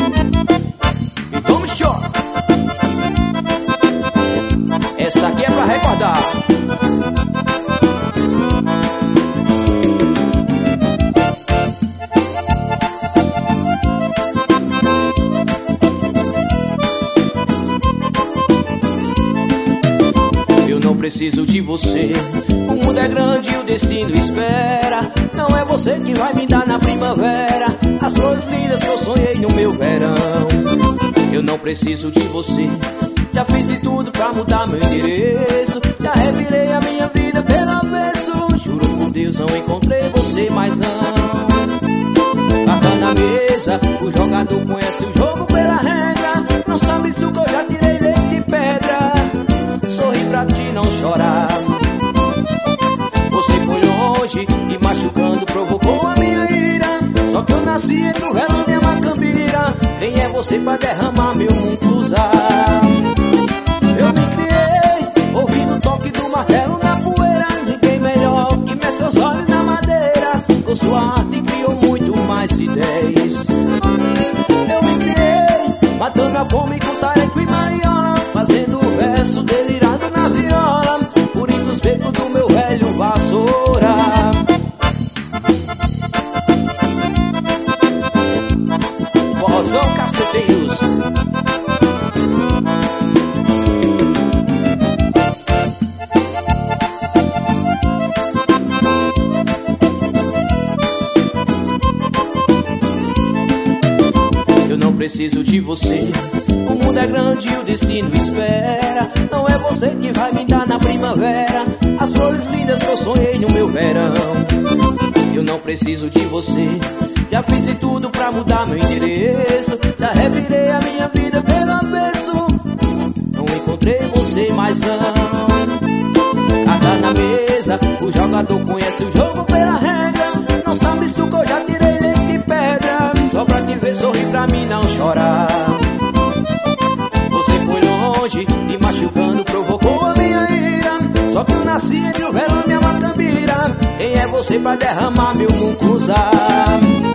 E tome choque. Essa aqui é pra recordar. Eu não preciso de você, o mundo é grande e o destino espera. Não é você que vai me dar na primavera as flores lindas que eu sonhei no meu verão. Eu não preciso de você, já fiz de tudo pra mudar meu endereço. Já revirei a minha vida pelo avesso. Juro por Deus, não encontrei você, mas não. Carta na mesa, o jogador conhece o jogo pela regra. Não sabes do que eu já tirei leite de pedra. Sorri pra ti não chorar. Você foi longe e machucando provocou a minha ira. Só que eu nasci entre o relão e a macambira. Quem é você pra derramar meu mucuzá? Eu me criei ouvindo o toque do martelo na poeira. Ninguém melhor que mexe seus olhos na madeira. Com sua arte criou muito mais ideias. Eu me criei matando a fome com tareco e mariola, fazendo o verso delirado na viola, purindo os becos do meu velho vassoura. Forrozão Caceteiros. Eu não preciso de você, o mundo é grande e o destino espera. Não é você que vai me dar na primavera as flores lindas que eu sonhei no meu verão. Eu não preciso de você, já fiz de tudo pra mudar meu endereço. Já revirei a minha vida pelo avesso. Não encontrei você, mas não. Carta na mesa, o jogador conhece o jogo pela regra. Não sabes tu que eu já tirei leite de pedra. Só pra te ver sorrir pra mim não chorar. Você foi longe e machucando provocou a minha ira. Só que eu nasci entre o velão e a macambira. Quem é você pra derramar meu mucuzá?